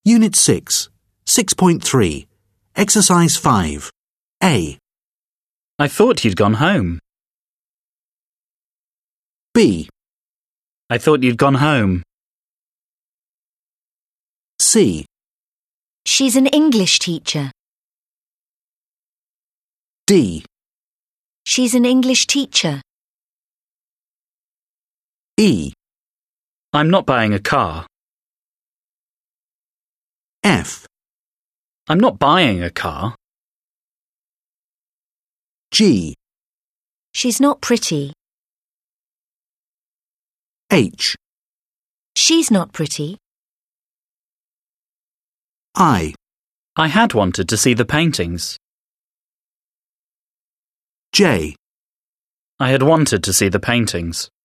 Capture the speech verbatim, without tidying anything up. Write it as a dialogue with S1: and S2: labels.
S1: Unit six, six point three, Exercise five. A.
S2: I thought you'd gone home.
S1: B.
S2: I thought you'd gone home.
S1: C.
S3: She's an English teacher.
S1: D.
S3: She's an English teacher.
S1: E.
S2: I'm not buying a car.
S1: F.
S2: I'm not buying a car.
S1: G.
S3: She's not pretty.
S1: H.
S3: She's not pretty.
S1: I.
S2: I had wanted to see the paintings.
S1: J.
S2: I had wanted to see the paintings.